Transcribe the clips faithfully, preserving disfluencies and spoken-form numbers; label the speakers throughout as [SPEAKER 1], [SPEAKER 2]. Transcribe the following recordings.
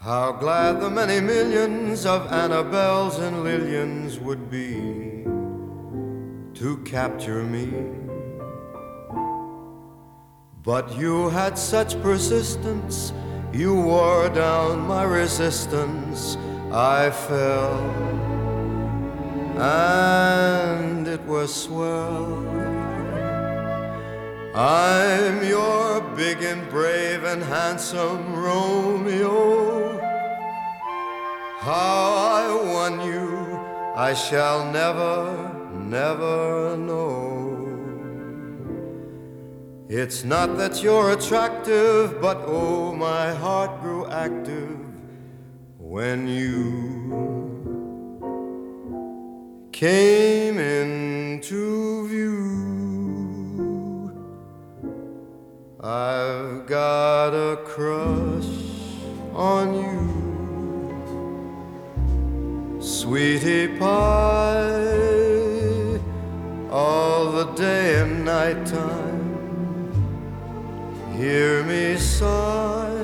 [SPEAKER 1] How glad the many millions of Annabelles and Lillians would be to capture me. But you had such persistence, you wore down my resistance. I fell, and it was swell. I'm your big and brave and handsome Romeo. How I won you, I shall never, never know. It's not that you're attractive, but oh, my heart grew active when you came into view. I've got a crush on you, sweetie pie, all the day and night time. Hear me sigh,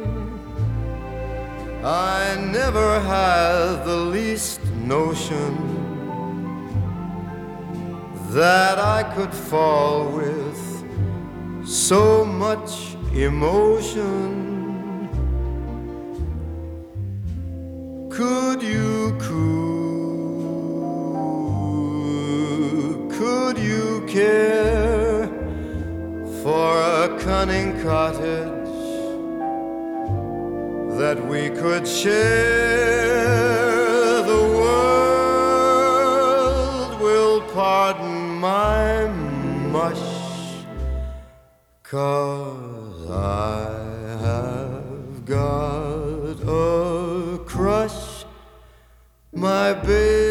[SPEAKER 1] I never had the least notion that I could fall with so much emotion. Could you coo, could you care for a cunning cottage that we could share? The world will pardon my mush, 'cause I have got a crush, my baby.